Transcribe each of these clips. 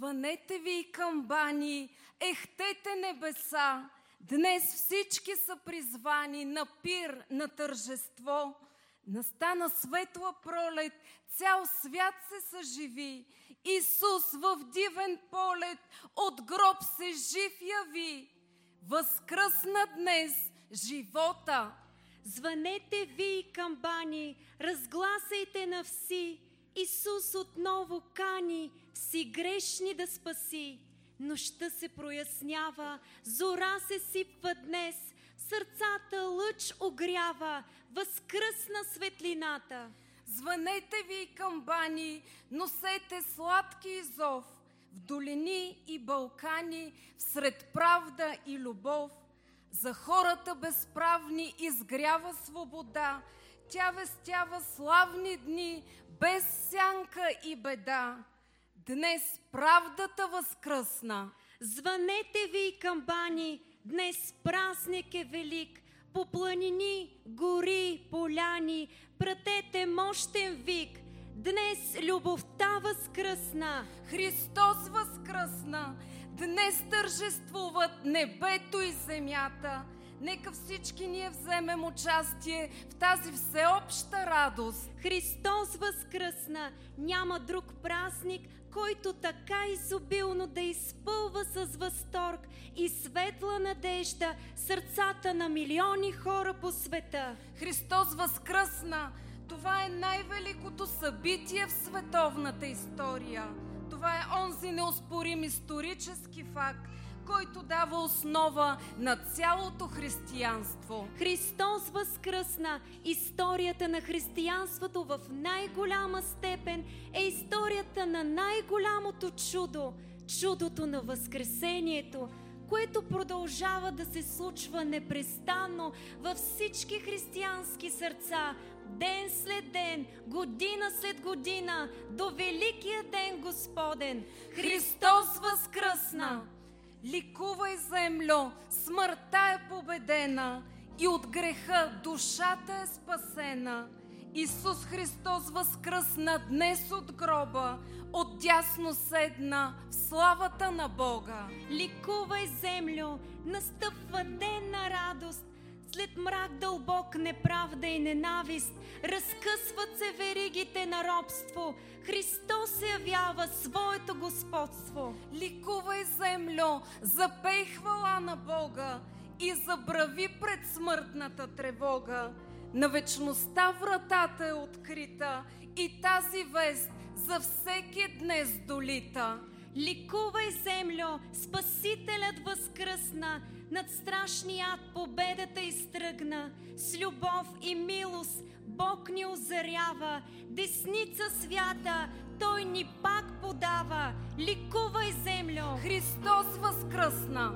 Звънете ви, камбани, ехтете небеса, днес всички са призвани на пир, на тържество. Настана светла пролет, цял свят се съживи. Исус в дивен полет от гроб се жив яви. Възкръсна днес живота. Звънете ви, камбани, разгласайте на вси. Исус отново кани си грешни да спаси. Нощта се прояснява, зора се сипва днес, сърцата лъч огрява, възкръсна светлината. Звънете ви, камбани, носете сладки зов, в долини и Балкани, всред правда и любов. За хората безправни изгрява свобода, тя вестява славни дни, без сянка и беда. Днес правдата възкръсна. Звънете ви, камбани, днес празник е велик. По планини, гори, поляни, пратете мощен вик. Днес любовта възкръсна. Христос възкръсна. Днес тържествуват небето и земята. Нека всички ние вземем участие в тази всеобща радост. Христос възкръсна. Няма друг празник, който така изобилно да изпълва с възторг и светла надежда сърцата на милиони хора по света. Христос възкръсна. Това е най-великото събитие в световната история. Това е онзи неоспорим исторически факт, който дава основа на цялото християнство. Христос възкръсна. Историята на християнството в най-голяма степен е историята на най-голямото чудо, чудото на Възкресението, което продължава да се случва непрестанно във всички християнски сърца, ден след ден, година след година, до Великия ден Господен. Христос възкръсна! Ликувай, земло, смъртта е победена и от греха душата е спасена. Исус Христос възкръсна днес от гроба, отдясно седна в славата на Бога. Ликувай, землю, настъпва ден на радост. След мрак дълбок, неправда и ненавист, разкъсват се веригите на робство. Христос се явява своето господство. Ликувай, земло, запей хвала на Бога и забрави пред смъртната тревога. На вечността вратата е открита и тази вест за всеки днес долита. Ликувай, землю, Спасителят възкръсна, над страшния ад победата изтръгна. С любов и милост Бог ни озарява, десница свята Той ни пак подава. Ликувай, землю! Христос възкръсна!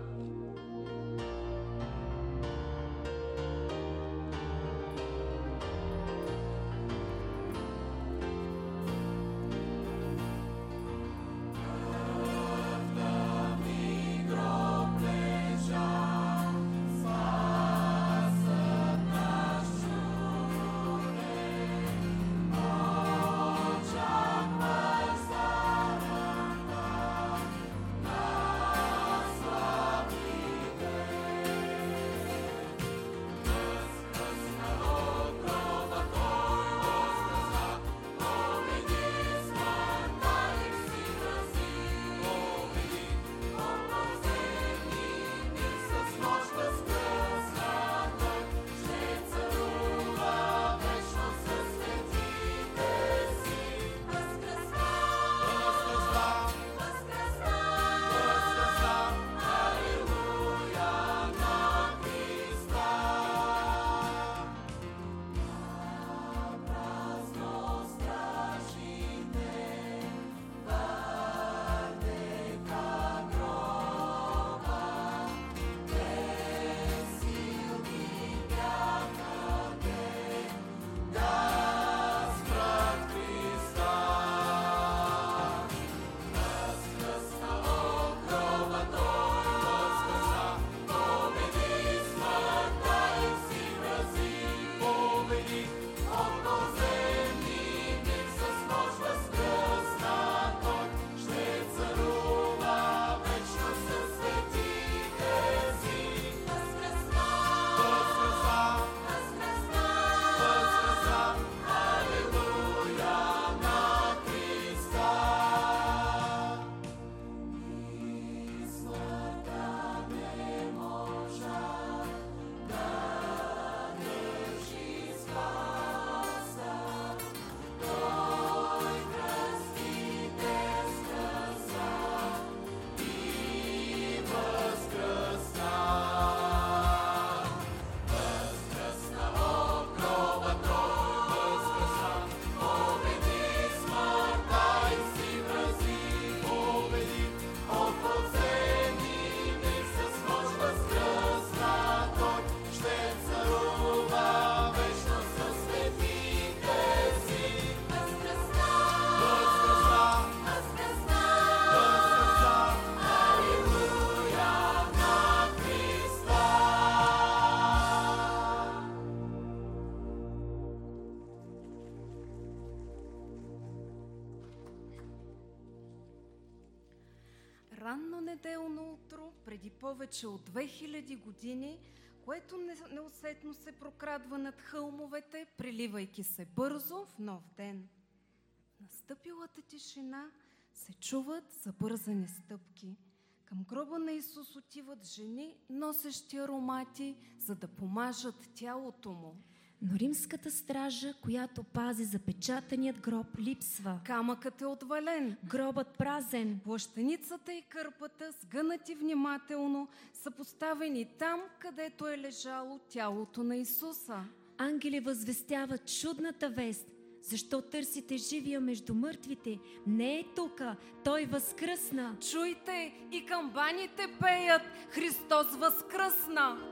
ранно неделно утро, преди повече от 2000 години, което неусетно се прокрадва над хълмовете, приливайки се бързо в нов ден. В настъпилата тишина се чуват забързани стъпки. Към гроба на Исус отиват жени, носещи аромати, за да помажат тялото му. Но римската стража, която пази запечатаният гроб, липсва. Камъкът е отвален. Гробът празен. Плащаницата и кърпата, сгънати внимателно, са поставени там, където е лежало тялото на Исуса. Ангели възвестяват чудната вест. Защо търсите живия между мъртвите? Не е тука, той възкръсна. Чуйте, и камбаните пеят: Христос възкръсна!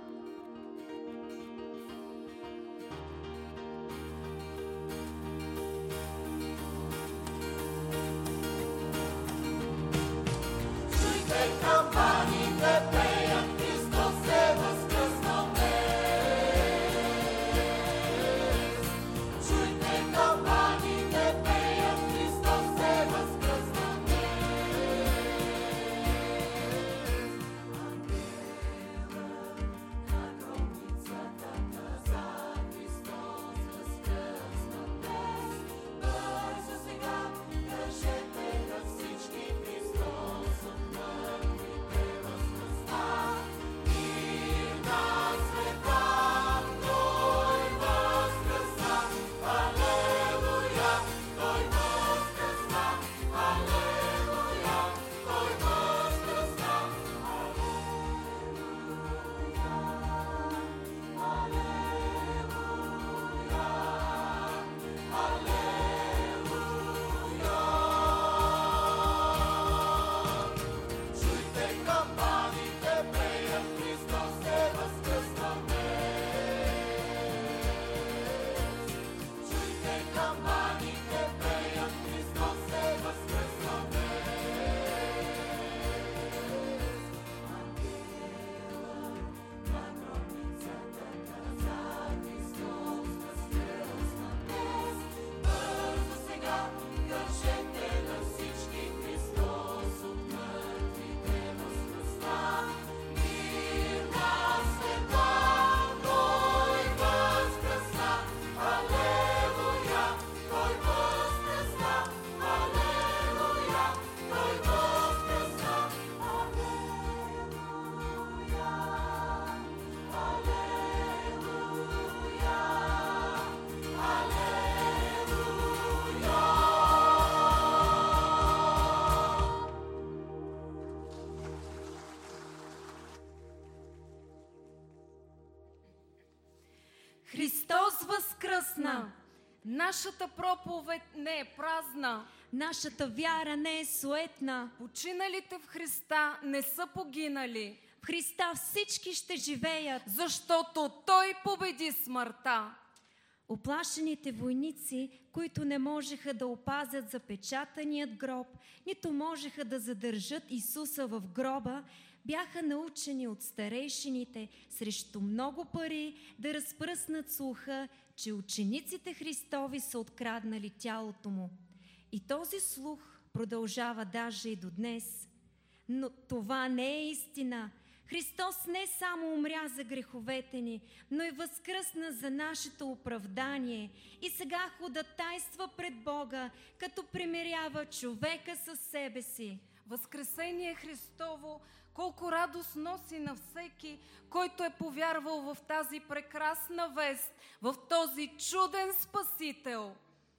Христос възкръсна! Нашата проповед не е празна. Нашата вяра не е суетна. Починалите в Христа не са погинали. В Христа всички ще живеят, защото Той победи смъртта. Уплашените войници, които не можеха да опазят запечатаният гроб, нито можеха да задържат Исуса в гроба, бяха научени от старейшините срещу много пари да разпръснат слуха, че учениците Христови са откраднали тялото му. И този слух продължава даже и до днес. Но това не е истина. Христос не само умря за греховете ни, но и възкръсна за нашето оправдание и сега ходатайства пред Бога, като примирява човека със себе си. Възкресение Христово колко радост носи на всеки, който е повярвал в тази прекрасна вест, в този чуден Спасител.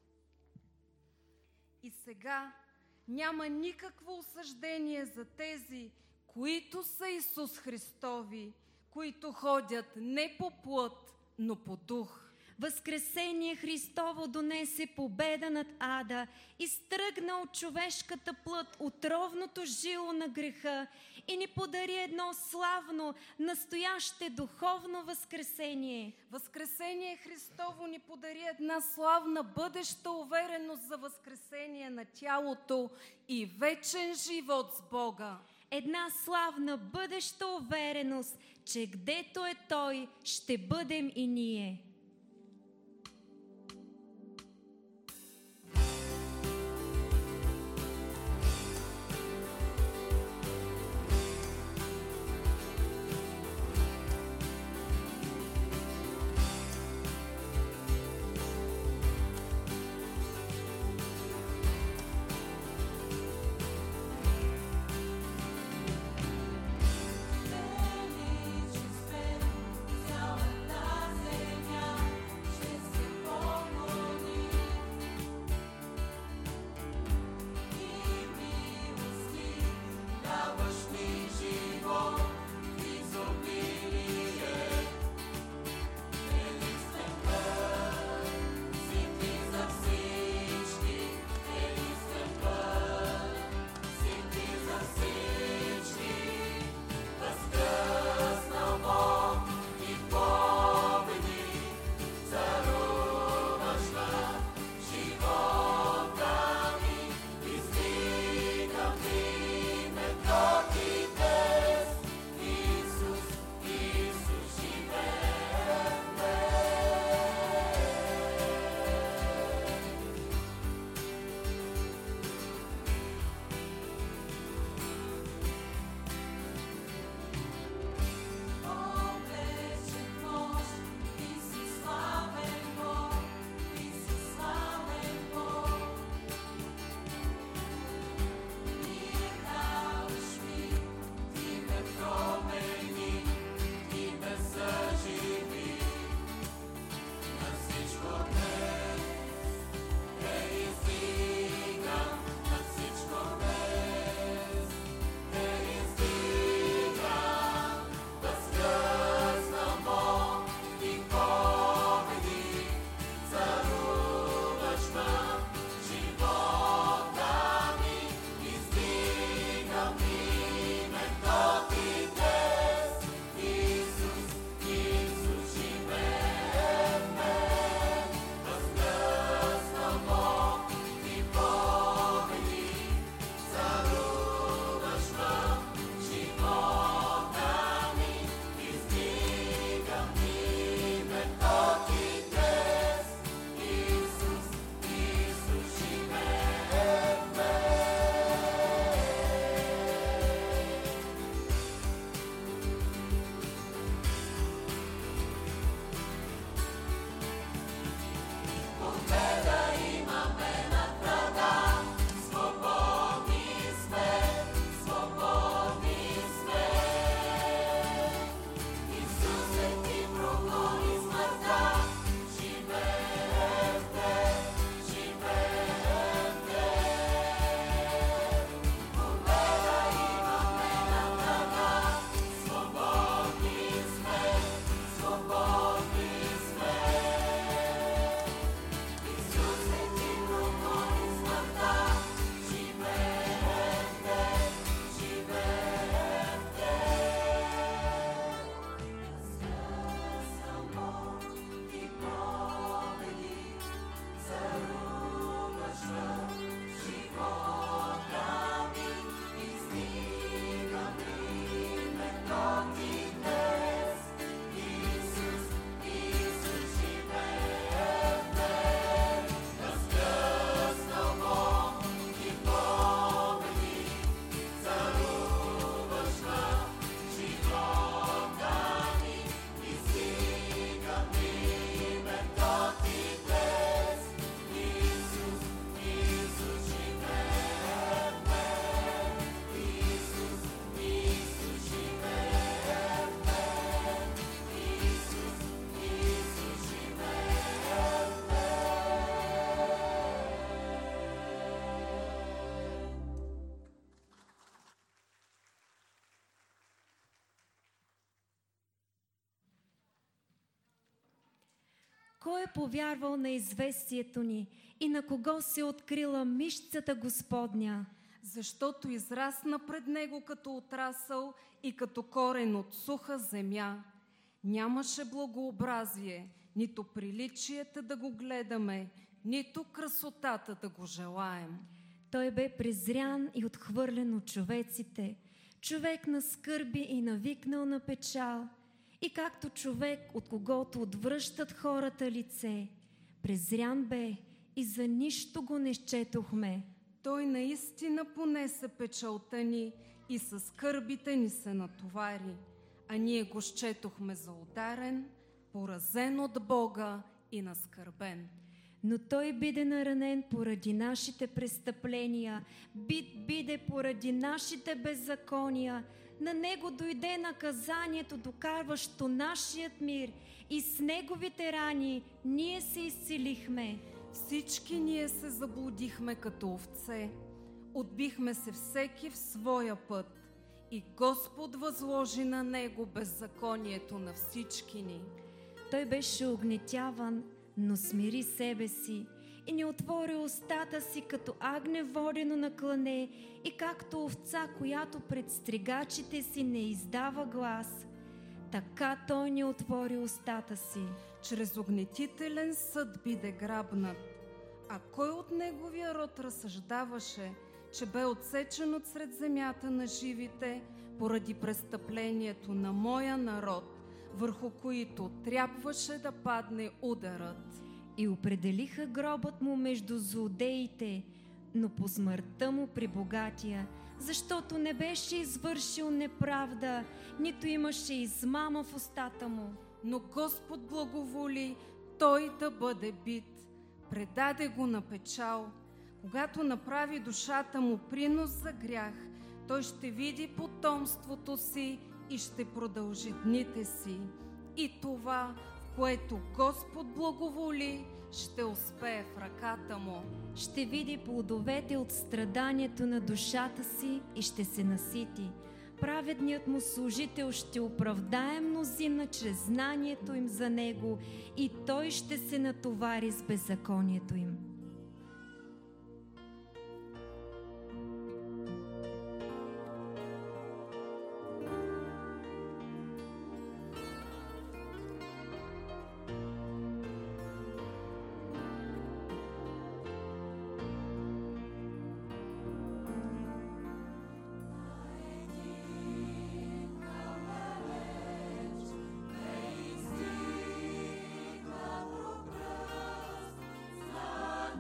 И сега няма никакво осъждение за тези, които са Исус Христови, които ходят не по плът, но по дух. Възкресение Христово донесе победа над ада, изтръгна от човешката плът отровното жило на греха и ни подари едно славно, настояще духовно възкресение. Възкресение Христово ни подари една славна бъдеща увереност за възкресение на тялото и вечен живот с Бога. Една славна бъдеща увереност, че гдето е Той, ще бъдем и ние. Кой е повярвал на известието ни и на кого се е открила мишцата Господня? Защото израсна пред него като отрасъл и като корен от суха земя. Нямаше благообразие, нито приличията да го гледаме, нито красотата да го желаем. Той бе презрян и отхвърлен от човеците, човек на скърби и навикнал на печал, и както човек, от когото отвръщат хората лице. Презрян бе и за нищо го не счетохме. Той наистина понесе печалта ни и със скърбите ни се натовари, а ние го счетохме за ударен, поразен от Бога и наскърбен. Но той биде наранен поради нашите престъпления, бит биде поради нашите беззакония. На него дойде наказанието, докарващо нашият мир, и с неговите рани ние се изцелихме. Всички ние се заблудихме като овце, отбихме се всеки в своя път, и Господ възложи на него беззаконието на всички ни. Той беше огнетяван, но смири себе си и не отвори устата си, като агне водено на клане, и както овца, която пред стригачите си не издава глас, така той не отвори устата си. Чрез огнетителен съд биде грабнат. А кой от неговия род разсъждаваше, че бе отсечен от сред земята на живите поради престъплението на моя народ, върху които трябваше да падне ударът? И определиха гробът му между злодеите, но по смъртта му при богатия, защото не беше извършил неправда, нито имаше измама в устата му. Но Господ благоволи той да бъде бит, предаде го на печал. Когато направи душата му принос за грях, той ще види потомството си и ще продължи дните си. И това, в което Господ благоволи, ще успее в ръката му. Ще види плодовете от страданието на душата си и ще се насити. Праведният му служител ще оправдае мнозина чрез знанието им за него, и той ще се натовари с беззаконието им. Знание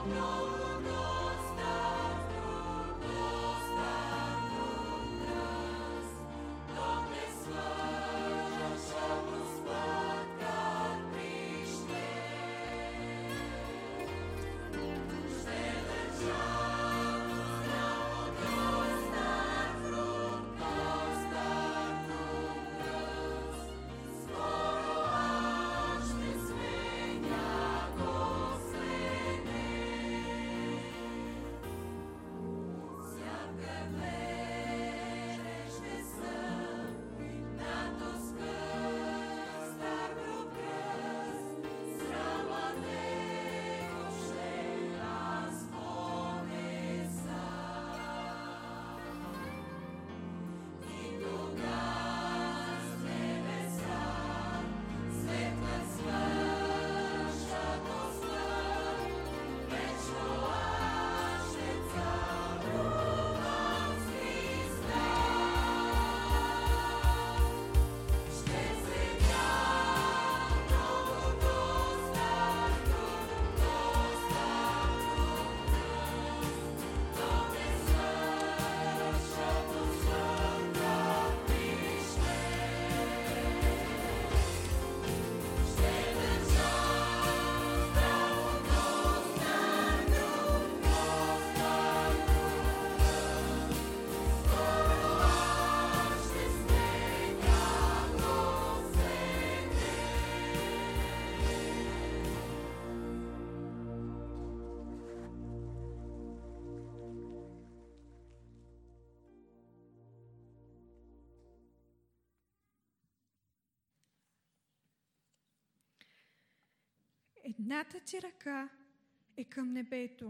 Едната ти ръка е към небето,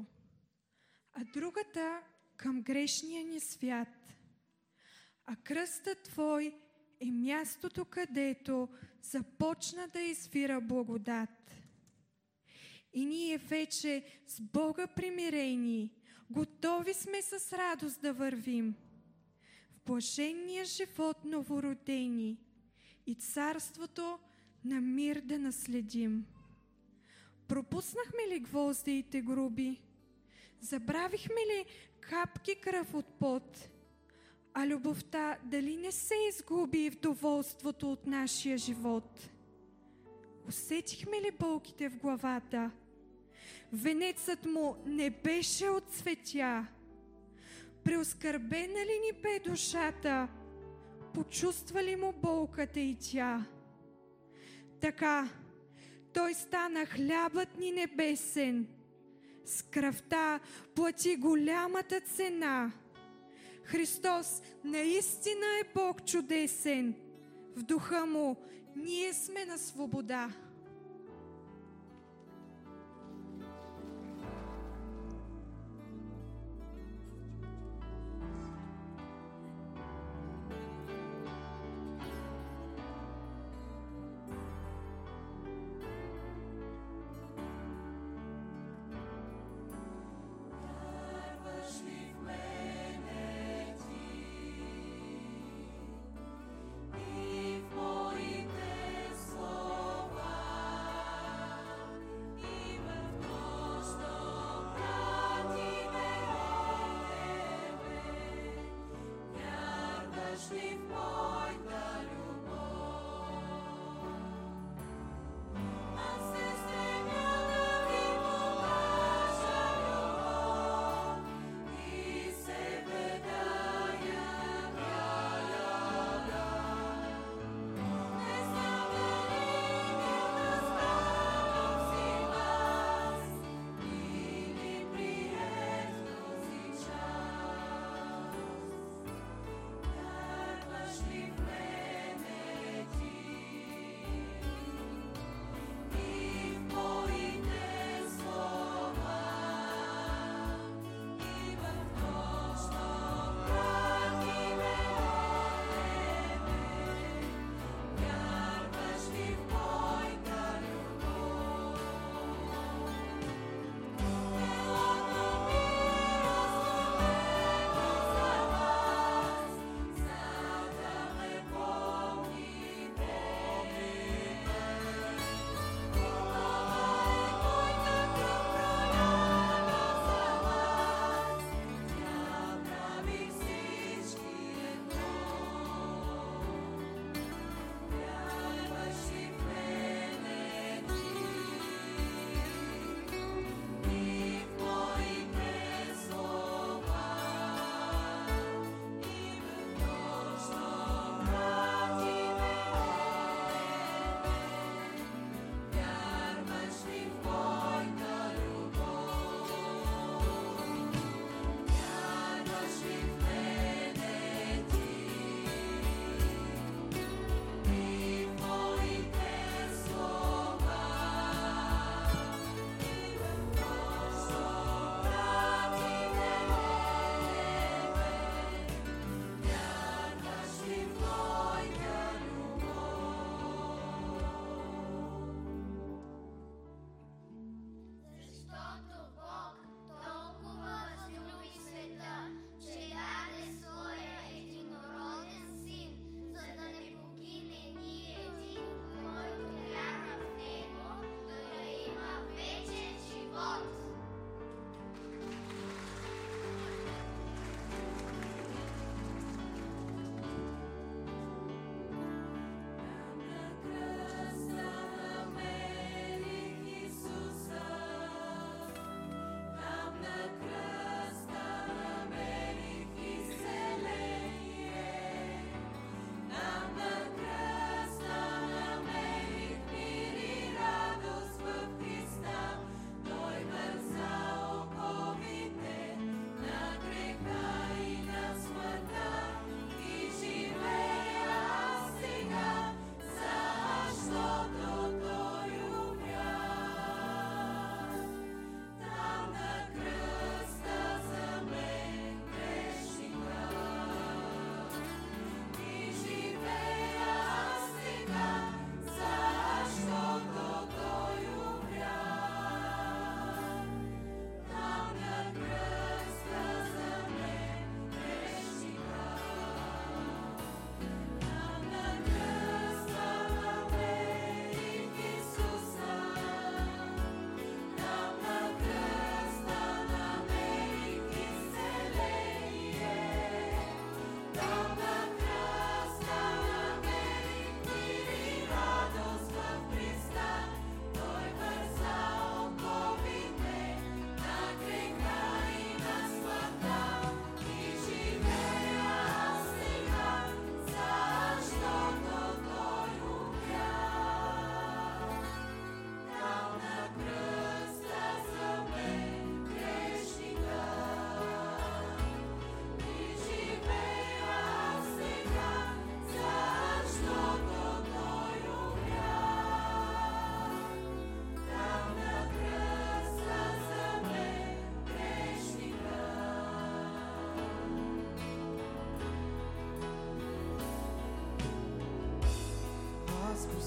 а другата към грешния ни свят. А кръстът твой е мястото, където започна да извира благодат. И ние вече с Бога примирени, готови сме с радост да вървим в блаженния живот новородени и царството на мир да наследим. Пропуснахме ли гвоздиите груби? Забравихме ли капки кръв от пот? А любовта дали не се изгуби в доволството от нашия живот? Усетихме ли болките в главата? Венецът му не беше от цветя. Преоскърбена ли ни бе душата? Почувства ли му болката и тя? Така, той стана хлябът ни небесен. С кръвта плати голямата цена. Христос наистина е Бог чудесен. В духа му ние сме на свобода. И в моите слова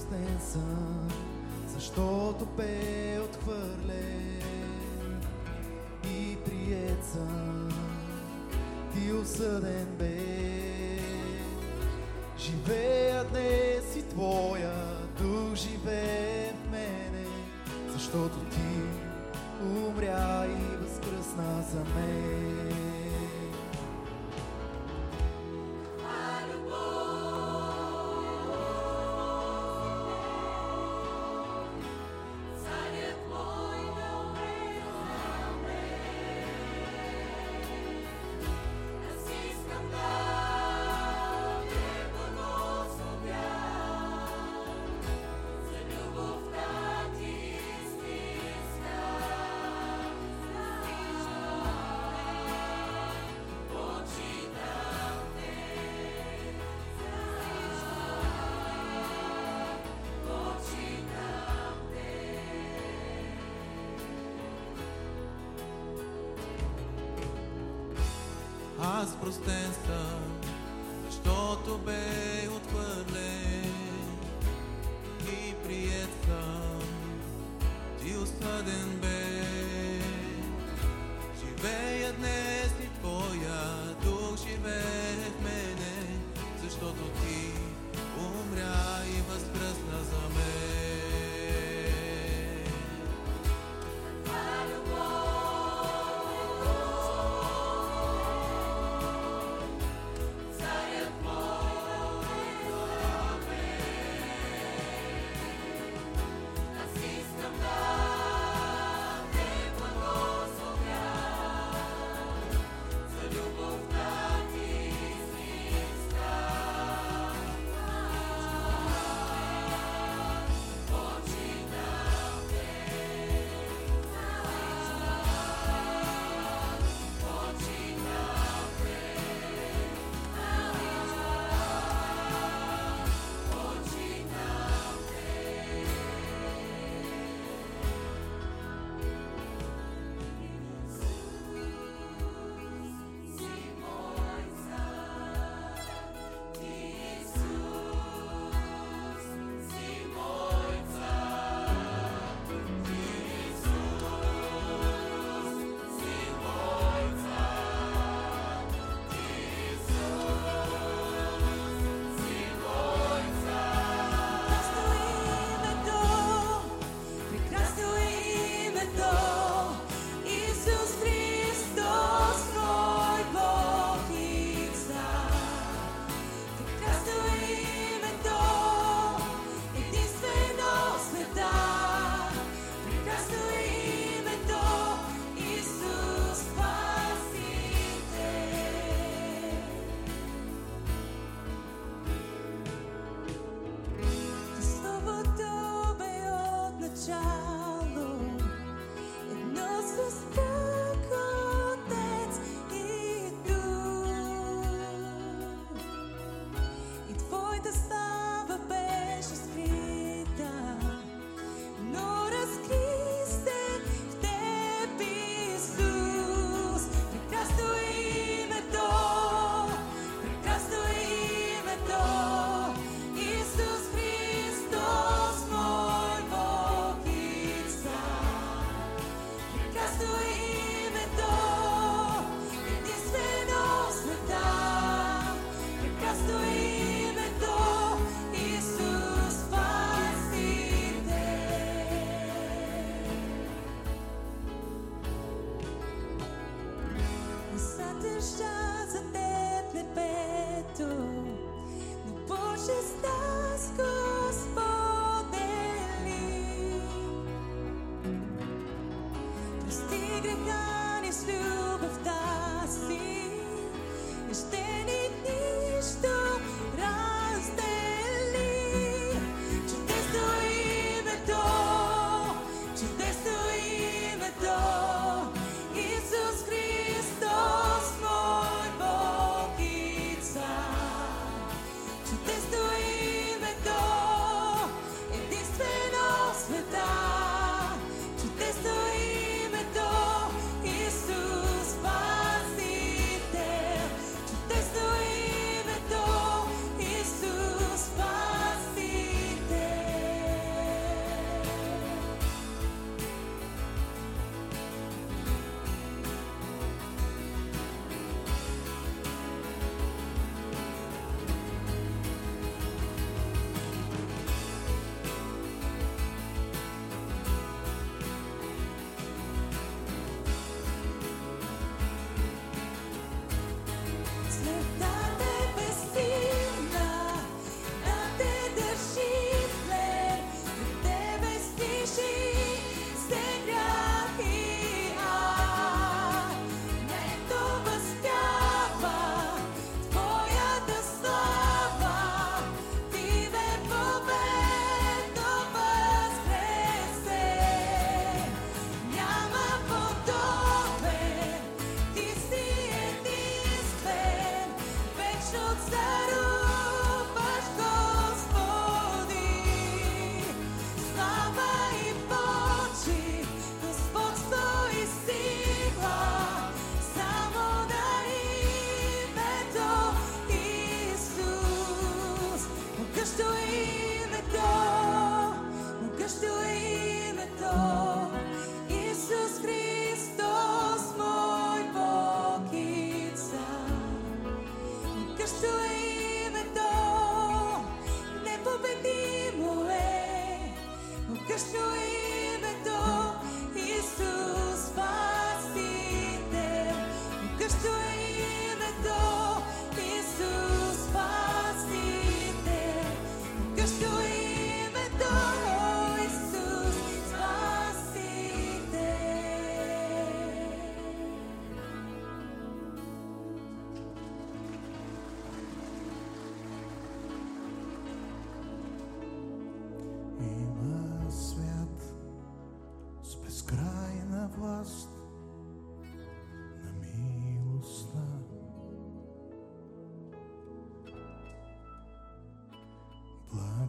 простен съм, защото бе отхвърлен и приет съм, ти осъден бе. Живея днес и твоя дух живее в мене, защото ти умря и възкръсна за мен. Аз простен съм, защото бе отхвърлен и приет съм, ти осъден бе. Живея днес и твоя дух живее в мене, защото ти умря и възкръсна за мен.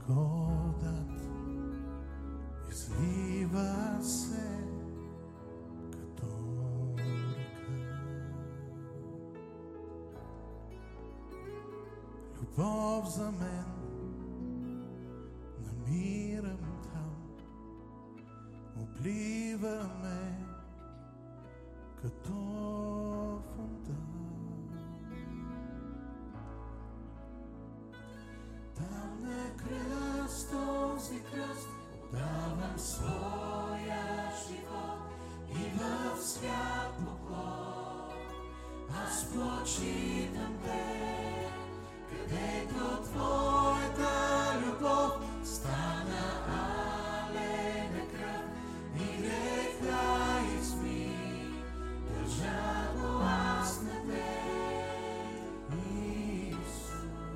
благодат излива се като река. Любов за мен намирам там, облива ме като фонтан. Там на кръст, този кръст, отдавам своя живот и в свят поклон аз почитам те, където твоята любов стана алена кръв и греха изми, държа го аз на те, Исус.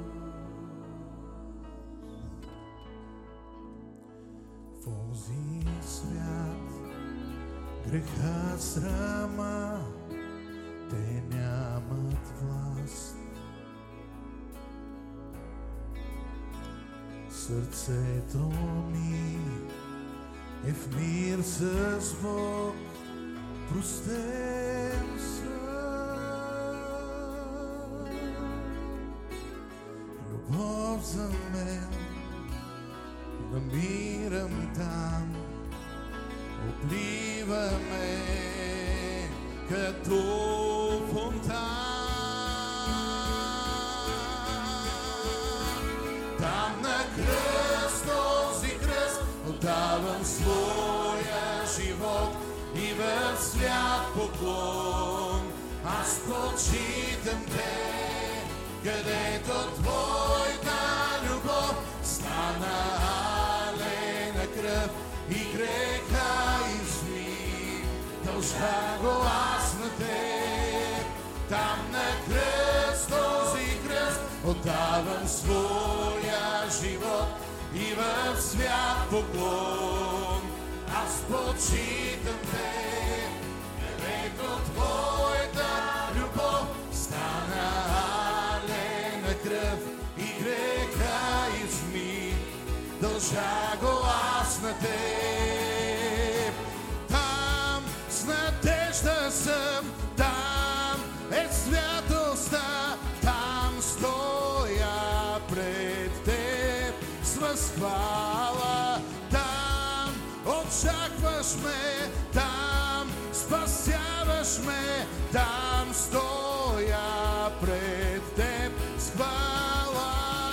В онзи свят греха, срама, те нямат власт. Сърцето ми е в мир с Бог, простен съм. Любов за мен намирам там, облива ме като фонтан. Там на кръст, този кръст, отдавам своя живот и в свят поклон аз почитам те, където твоята любов стана алена кръв и греха изми, дължа го аз на теб. Там на кръст, този кръст, отдавам своя живот и в свят поклон аз почитам те, където твоята любов стана алена кръв и греха изми, дължа го аз на теб. Там с надежда съм, там е святостта, там стоя пред теб с възхвала. Там очакваш ме, там спасяваш ме, там стоя пред теб с хвала.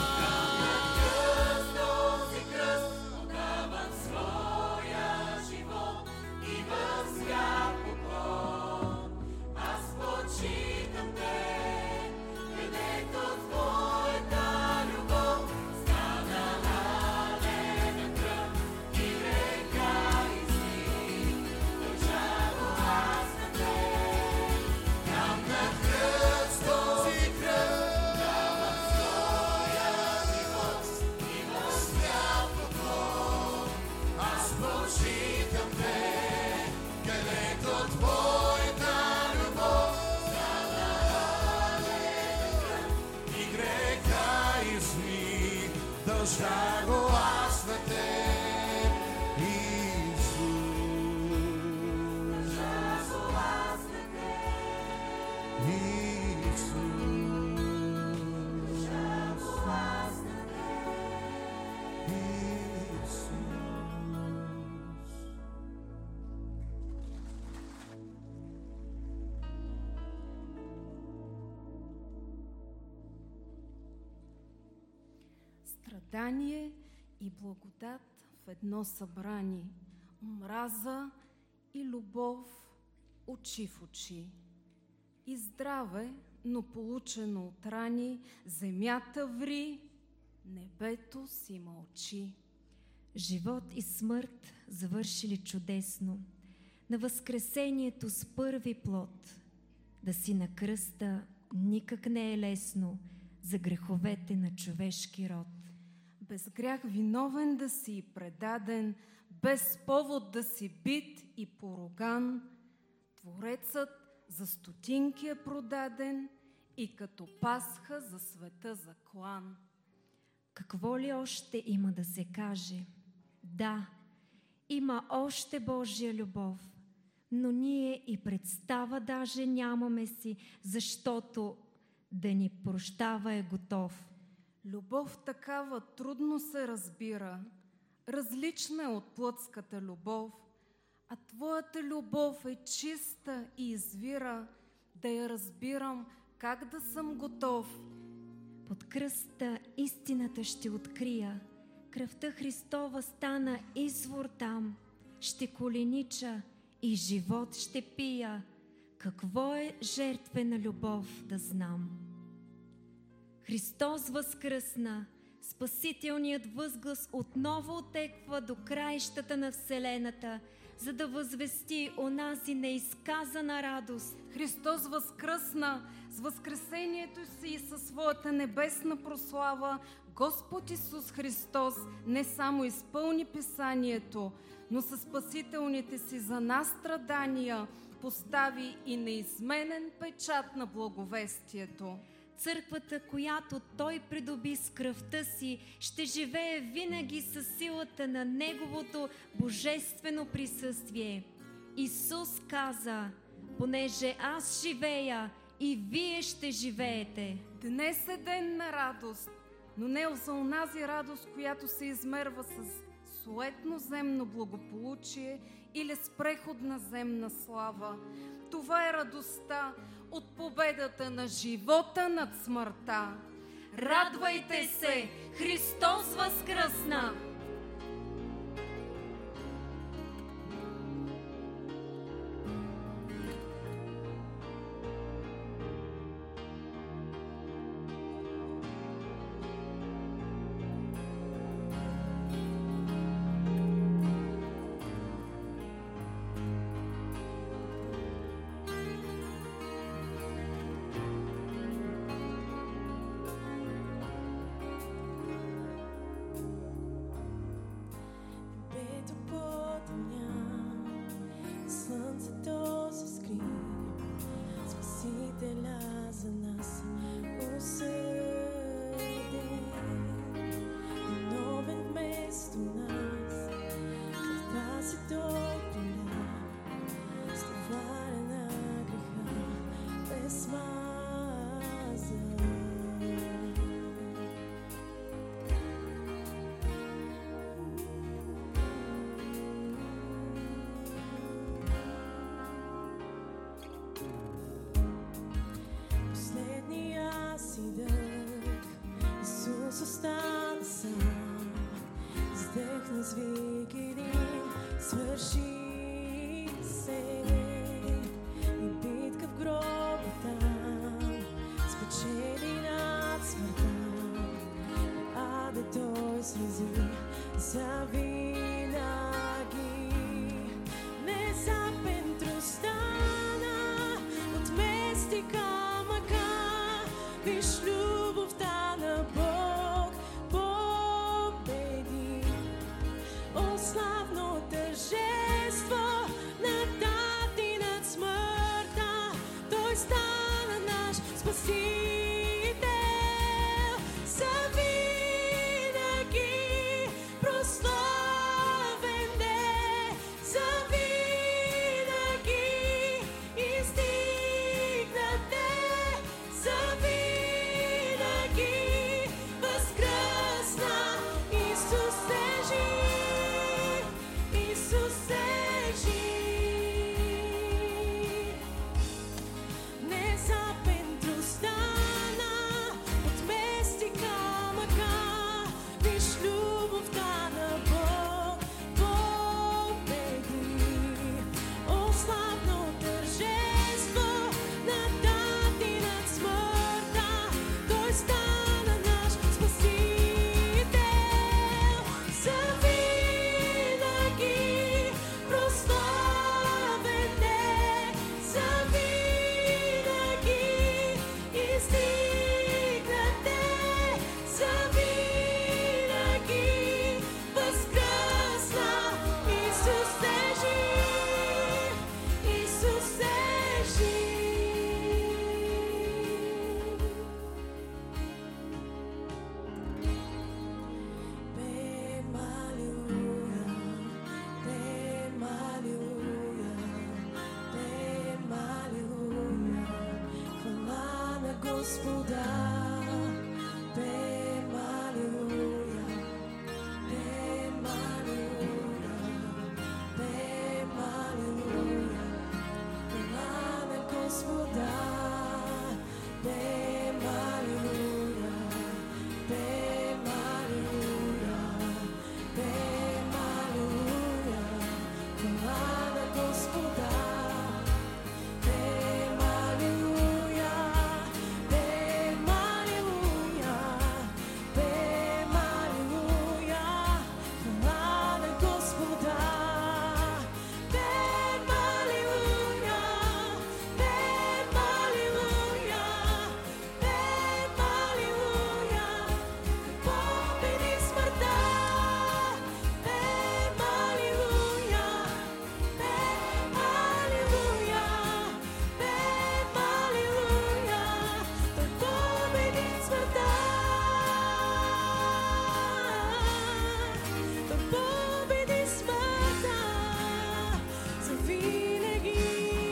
Дължа го аз на теб, Исус. Дължа го аз на теб, Исус. Дължа го аз на теб, Исус. Страдание и благодат в едно събрание, омраза и любов очи в очи. И здраве, но получено от рани, земята ври, небето си мълчи. Живот и смърт завършили чудесно, на възкресението с първи плод. Да си на кръста никак не е лесно за греховете на човешки род. Без грях виновен да си предаден, без повод да си бит и поруган, Творецът за стотинки е продаден и като пасха за света заклан. Какво ли още има да се каже? Да, има още Божия любов, но ние и представа даже нямаме си, защото да ни прощава е готов. Любов такава трудно се разбира, различна е от плътската любов, а твоята любов е чиста и извира, да я разбирам, как да съм готов. Под кръста истината ще открия, кръвта Христова стана извор там, ще коленича и живот ще пия, какво е жертвена любов да знам. Христос възкръсна, спасителният възглас отново отеква до краищата на вселената, за да възвести онази неизказана радост. Христос възкръсна, с възкресението си и със своята небесна прослава, Господ Исус Христос не само изпълни Писанието, но със спасителните си за нас страдания постави и неизменен печат на благовестието. Църквата, която Той придоби с кръвта си, ще живее винаги със силата на Неговото божествено присъствие. Исус каза: понеже аз живея, и вие ще живеете. Днес е ден на радост, но не за онази радост, която се измерва с суетно земно благополучие или с преходна земна слава. Това е радостта от победата на живота над смъртта. Радвайте се! Христос възкръсна! Остана сам, вздъхна с вик един, свърши се и битка в гроба там, спечели над смъртта, ада той слези завинаги. Незапен стана, отмести камъка, виж любовта на Бог победи. О, славно тържество над тати, над смъртта, той стана наш Спасител. Завинаги прославен де, завинаги издигнате, завинаги възкръсна. Исус е жив, Исус е жив. Незапен стана, Господа. Пеем алилуя, пеем алилуя, пеем алилуя. Хваламе Господа. Пеем алилуя, пеем алилуя, пеем алилуя. Хваламе Господа. Пеем алилуя, пеем алилуя, пеем алилуя. Хваламе Господа. Пеем алилуя, пеем алилуя, пеем алилуя. Победи смъртта. Пеем алилуя, пеем алилуя, пеем алилуя. Той победи смъртта. Той победи смъртта завинаги.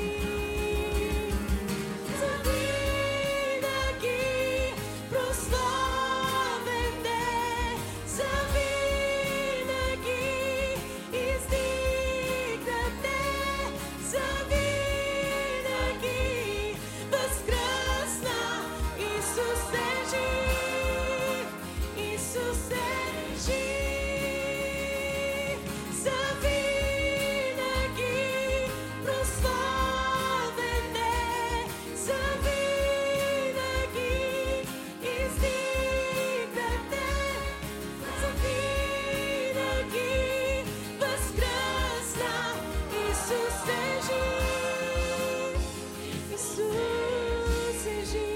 Завинаги прославен те, завинаги издигнат те, завинаги възкръсна. Исус е жив, Исус е жив, завинаги прославен те, завинаги издигнат те, завинаги възкръсна. Исус е жив, Исус е жив.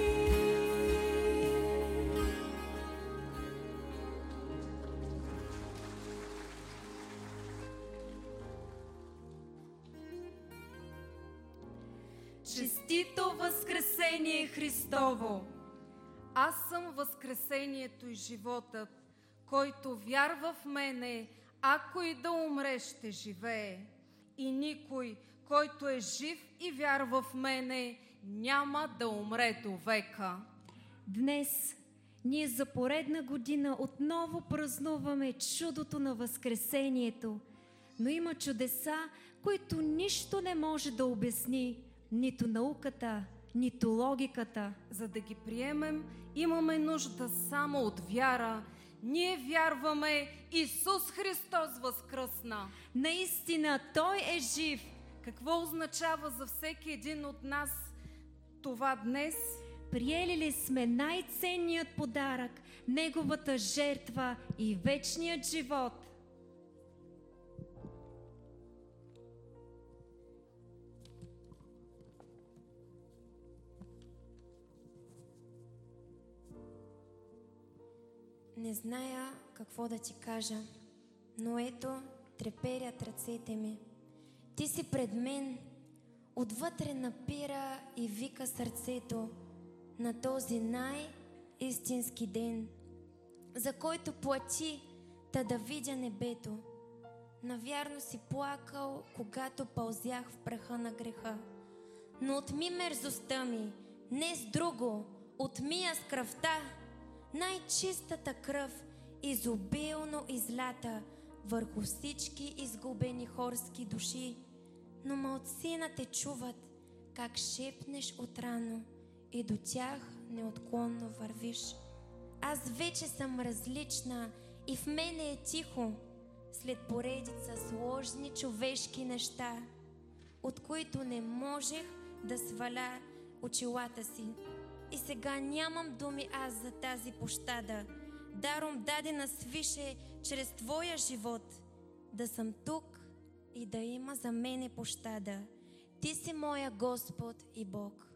Честито Възкресение Христово! Аз съм Възкресението и животът, който вярва в мене, ако и да умре, ще живее. И никой, който е жив и вярва в мене, няма да умре до века. Днес ние за поредна година отново празнуваме чудото на Възкресението, но има чудеса, които нищо не може да обясни, нито науката, нито логиката. За да ги приемем, имаме нужда само от вяра. Ние вярваме, Исус Христос възкръсна. Наистина Той е жив. Какво означава за всеки един от нас това днес? Приели ли сме най-ценният подарък, Неговата жертва и вечният живот? Не зная какво да ти кажа, но ето треперят ръцете ми. Ти си пред мен, отвътре напира и вика сърцето на този най-истински ден, за който плати, та да видя небето. Навярно си плакал, когато пълзях в праха на греха. Но отми мерзостта ми, не с друго, отми я с кръвта, най-чистата кръв, изобилно излята върху всички изгубени хорски души. Но малцина те чуват, как шепнеш отрано и до тях неотклонно вървиш. Аз вече съм различна и в мене е тихо, след поредица сложни човешки неща, от които не можех да сваля очилата си. И сега нямам думи аз за тази пощада, даром дадена свише чрез Твоя живот, да съм тук и да има за мене пощада. Ти си моя Господ и Бог.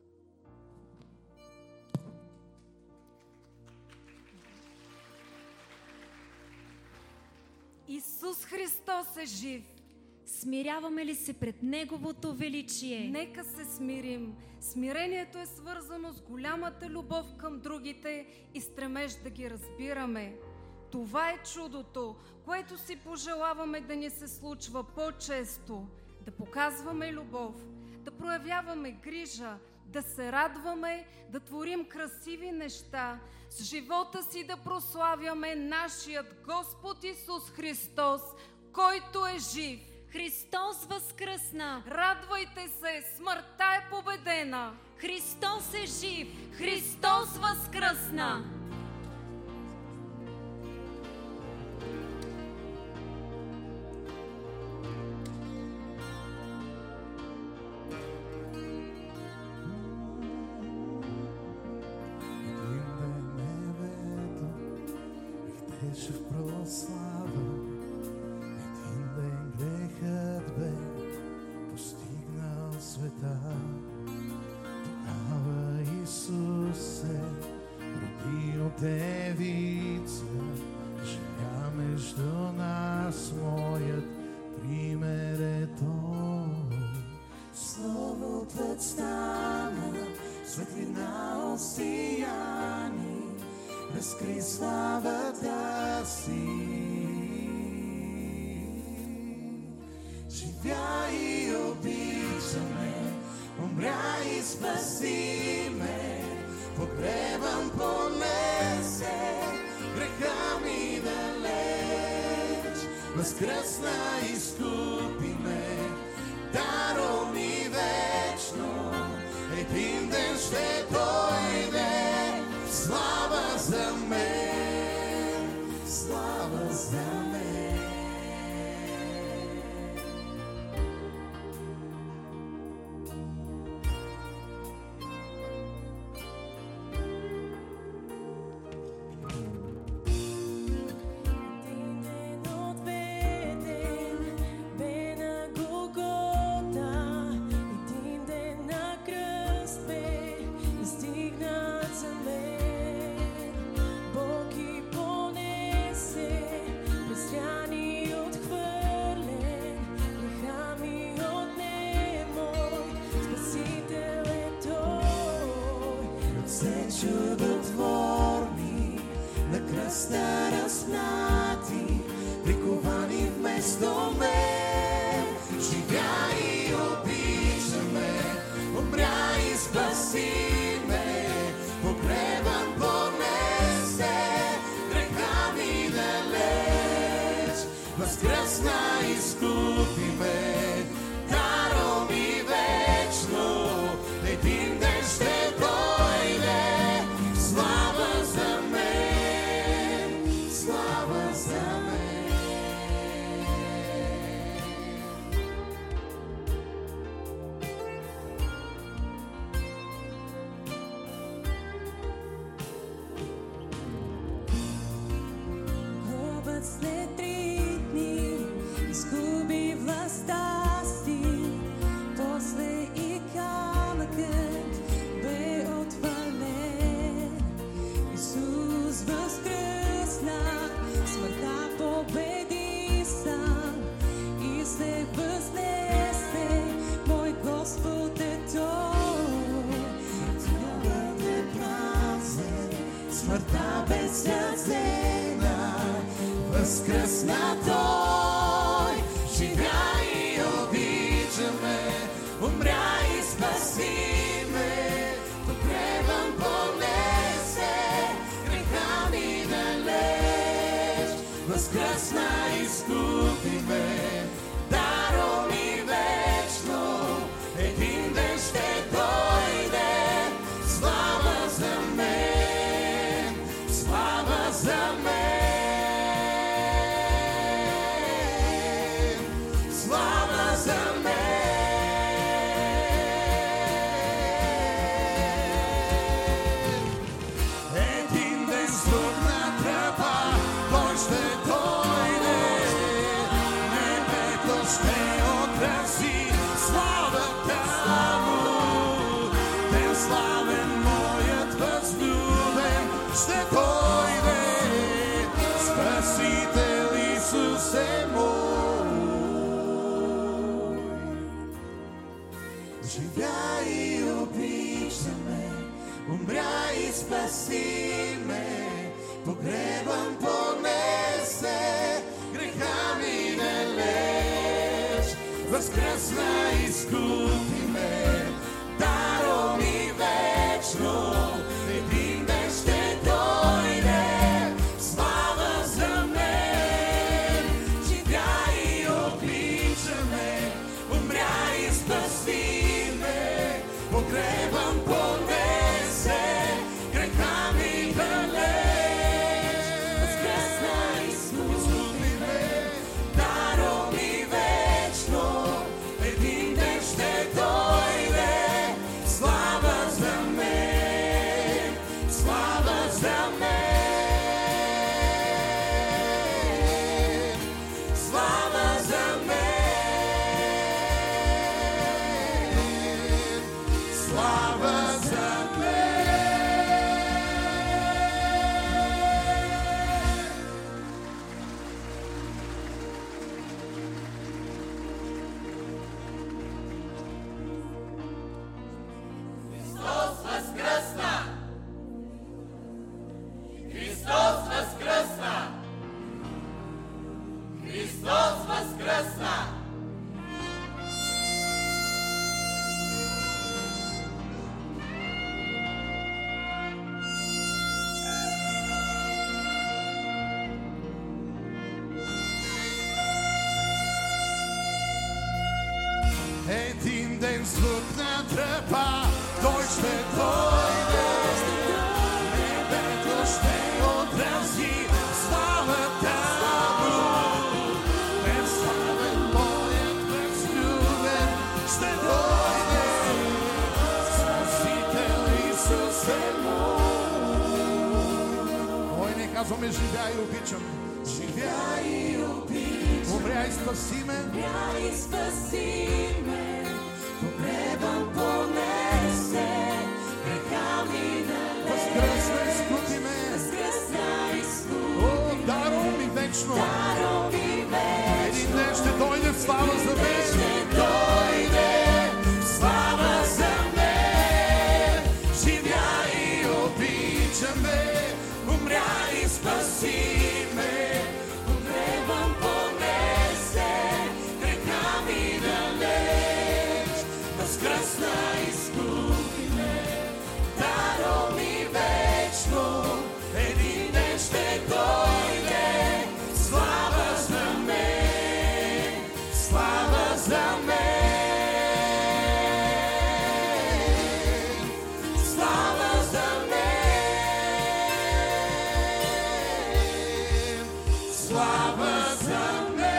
Исус Христос е жив. Смиряваме ли се пред Неговото величие? Нека се смирим. Смирението е свързано с голямата любов към другите и стремеж да ги разбираме. Това е чудото, което си пожелаваме да ни се случва по-често. Да показваме любов, да проявяваме грижа, да се радваме, да творим красиви неща, с живота си да прославяме нашият Господ Исус Христос, който е жив. Христос възкръсна! Радвайте се, смъртта е победена! Христос е жив! Христос възкръсна! Беше в прослава, един ден грехът бе постигнал света. Тогава Исус се роди от девица, живя между нас, моят пример е Той. Слово Отец стана, светлина от сияние, разкри славата си. Живя и обичаме, умря и спаси ме, погребан понесе греха ми далеч. Възкръсна изкупи ме, даро ми вечно, един ден ще дойде. Слава за мен, слава за мен. Един ден отведен бе на Голгота, един ден на кръст бе издигнат за мен. Бог ги понесе, преслян и отхвърлен, греха ми отне мой, Спасител е Той. Ръце чудотворни, на кръста разпнати, приковани вместо мен. Живя и обичаме, умря и спаси ме, погребан понесе греха ми далеч. Възкръсна изкупи ме, даро ми вечно, един ден ще дойде. Слава за мен, слава за мен. Гробът след 3 дни изгуби властта си, после и камъкът бе отвален. Исус възкръсна, смъртта победи сам и се възнесе, мой Господ е Той. Гробът е празен, смъртта безсърцена, възкръсна Той. Живя и обичаме, умря и спаси ме, погребан понесе греха ми далеч. Възкръсна изкупи ме, даро ми вечно, един ден ще дойде. Слава за мен, слава за мен. Слава за мен. Един ден звукна тръба, Той ще дойде. Небето ще отрази славата му. Ден славен, моят възлюбен ще дойде. Спасител Исус е мой. Живя и обичаме, умря и спаси ме, погребан понесе греха ми далеч. Възкръсна изкупи ме, погребам понесе, греха ми далеч. Възкръсна Исус, изкупи ме, даро ми вечно, един ден ще дойде, слава за мен, слава за мен, слава за мен, слава за Христос възкръсна! Христос възкръсна! Христос възкръсна! Един ден звук на тръба, той ще дойде, небето ще отрази славата му. Безславен моят възлюбен ще дойде, Спасител Исус е мой. Ой, не казваме живя и обичам, живя и обичам, умря и спаси ме, умря и спаси ме, погребам понесе, греха ми далеч. Възкръсна изкупи ме, възкръсна изкупи ме, о, даро ми вечно, даро ми вечно, един ден ще дойде в слава за мен, ще дойде в слава за мен, живя и обичаме, умря и спаси ме, погребам понесе, греха ми далеч. Възкръсна изкупи ме, даро ми вечно, един ден ще дойде, слава за мен, слава за мен, слава за мен, слава за мен.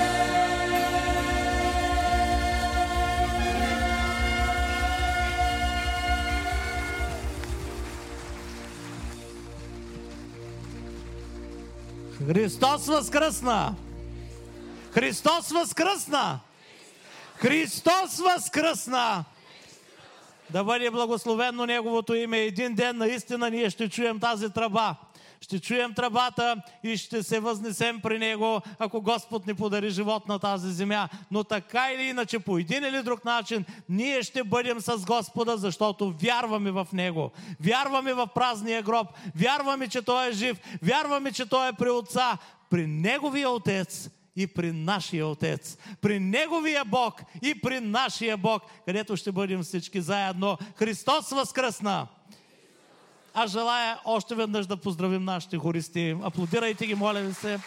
Христос възкръсна! Христос възкръсна! Христос възкръсна! Да бъде благословено Неговото име. Един ден наистина ние ще чуем тази тръба. Ще чуем тръбата и ще се възнесем при Него, ако Господ ни подари живот на тази земя. Но така или иначе, по един или друг начин, ние ще бъдем с Господа, защото вярваме в Него. Вярваме в празния гроб. Вярваме, че Той е жив. Вярваме, че Той е при Отца, при Неговия Отец и при нашия Отец. При Неговия Бог и при нашия Бог, където ще бъдем всички заедно. Христос възкръсна! Аз желая още веднъж да поздравим нашите хористи. Аплодирайте ги, моля ви се.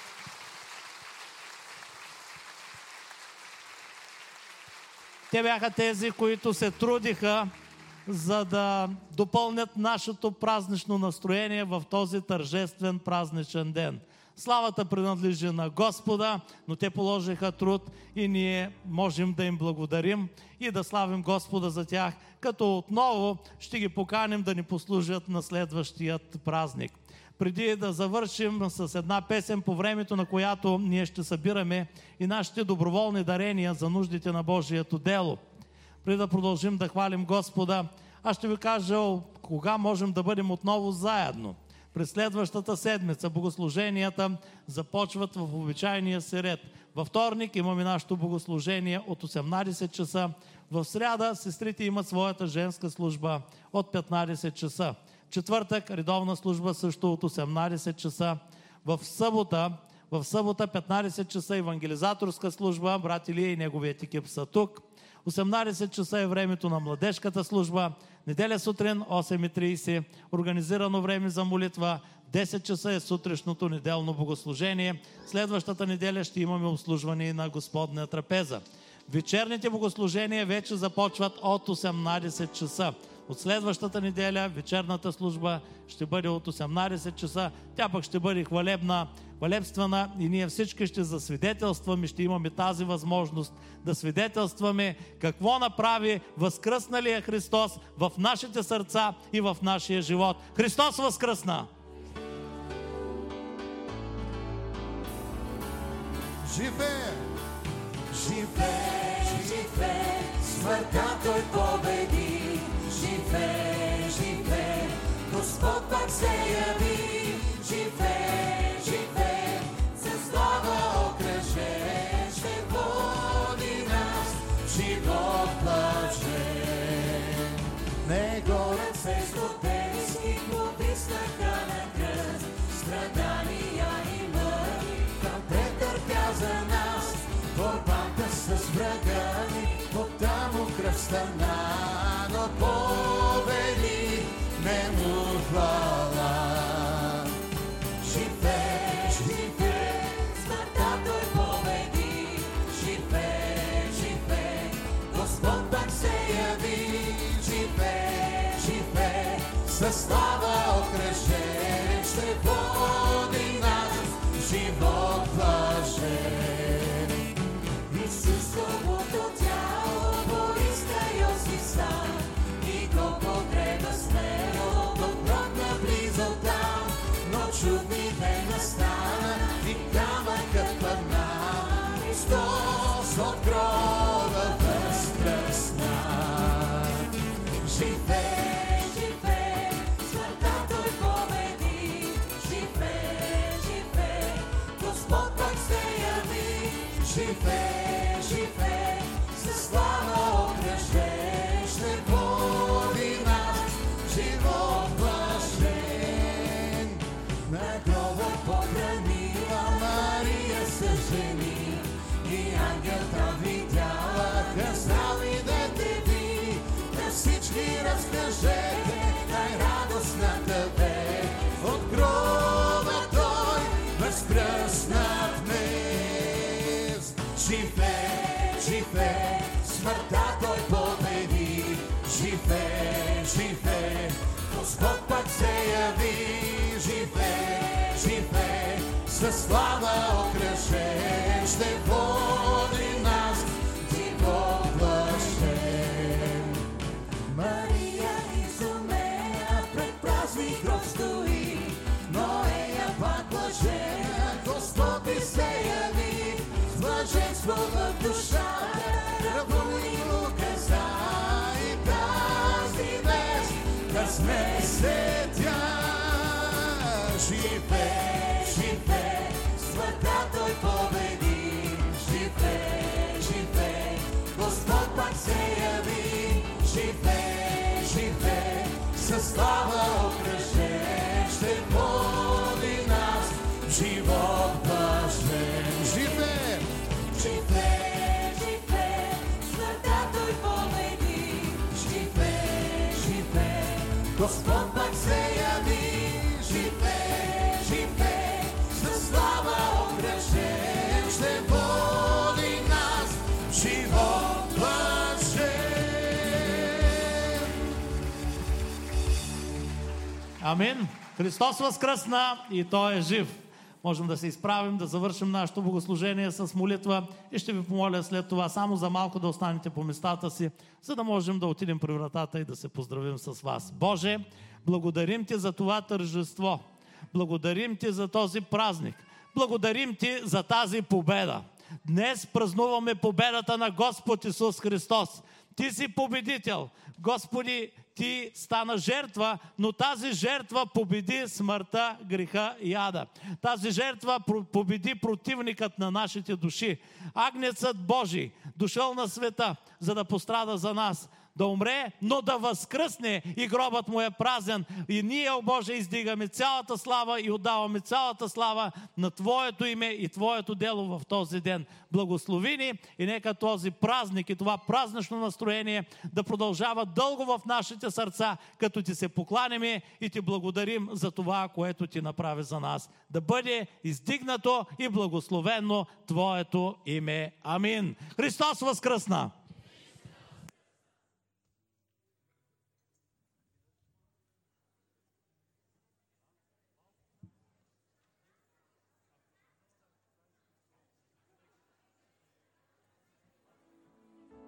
Те бяха тези, които се трудиха, за да допълнят нашето празнично настроение в този тържествен празничен ден. Славата принадлежи на Господа, но те положиха труд и ние можем да им благодарим и да славим Господа за тях, като отново ще ги поканим да ни послужат на следващият празник. Преди да завършим с една песен, по времето на която ние ще събираме и нашите доброволни дарения за нуждите на Божието дело. Преди да продължим да хвалим Господа, аз ще ви кажа кога можем да бъдем отново заедно. През следващата седмица богослуженията започват в обичайния си ред. Във вторник имаме нашето богослужение от 18 часа. В сряда сестрите имат своята женска служба от 15 часа. Четвъртък редовна служба също от 18 часа. В събота 15 часа евангелизаторска служба. Брат Илия и неговият екип са тук. 18 часа е времето на младежката служба. Неделя сутрин 8:30 организирано време за молитва. 10 часа е сутрешното неделно богослужение. Следващата неделя ще имаме обслужване на Господня трапеза. Вечерните богослужения вече започват от 18 часа. От следващата неделя вечерната служба ще бъде от 18 часа. Тя пък ще бъде хвалебствена и ние всички ще засвидетелстваме, ще имаме тази възможност да свидетелстваме какво направи възкръсналия Христос в нашите сърца и в нашия живот. Христос възкръсна! Живее, живее, живее, смъртта Той победи. Живее, живее, Господ пак се яви. Живее, живее, със слава окръжен, ще води нас в живот блажен. Него ръце злодейски повиснаха на кръст, страдания и мъки, там претърпя за нас. Борбата с врага ни, оттам у кръста на, но победи нему хвала. Живее, живее, смъртта Той победи. Живее, живее, Господ пак се яви. Живее, живее, със слава окръжен, ще води нас в живот блажен. Исусовото тяло поиска си сам и го погреба смело, до гроб наблизо там, но чудни ден настана и камъкът падна. Христос от гроба възкръсна. Живее, живее, смъртта Той победи. Живее, живее, Господ пак се яви. Живее, живее, със слава окръжен, ще води нас в живот блажен. На гроба похранила Мария се жени и ангел там видяла, казал идете ви, на всички разкажете най-радостната вест. От гроба Той възкръсна днес. Живее, живее, смъртта Той победи. Живее, живее, Господ пак се яви. Живее, живее, със слава окръжен, ще води нас в живот блажен. Мария изумена пред празник гроб стои, но я пак блажена, Господ и се яви. Блаженство в душата, ръвни указа и тази вест разнесе тя. Живее, живее, смъртта Той победи. Живее, живее, Господ пак се яви. Живее, живее, със слава окръжен, ще води нас в живот блажен. Живее, живее, живее, смъртта Той победи. Живее, живее, Господ пак се яви. Живее, живее, със слава окръжен, ще води нас в живот блажен. Амин! Христос възкръсна и Той е жив. Можем да се изправим, да завършим нашето богослужение с молитва и ще ви помоля след това само за малко да останете по местата си, за да можем да отидем при вратата и да се поздравим с вас. Боже, благодарим Ти за това тържество. Благодарим Ти за този празник. Благодарим Ти за тази победа. Днес празнуваме победата на Господ Исус Христос. Ти си победител. Господи, Ти стана жертва, но тази жертва победи смъртта, греха и ада. Тази жертва победи противникът на нашите души. Агнецът Божий дошъл на света, за да пострада за нас, да умре, но да възкръсне и гробът му е празен. И ние, о Боже, издигаме цялата слава и отдаваме цялата слава на Твоето име и Твоето дело в този ден. Благослови ни и нека този празник и това празнично настроение да продължава дълго в нашите сърца, като Ти се покланяме и Ти благодарим за това, което Ти направи за нас. Да бъде издигнато и благословено Твоето име. Амин. Христос възкръсна!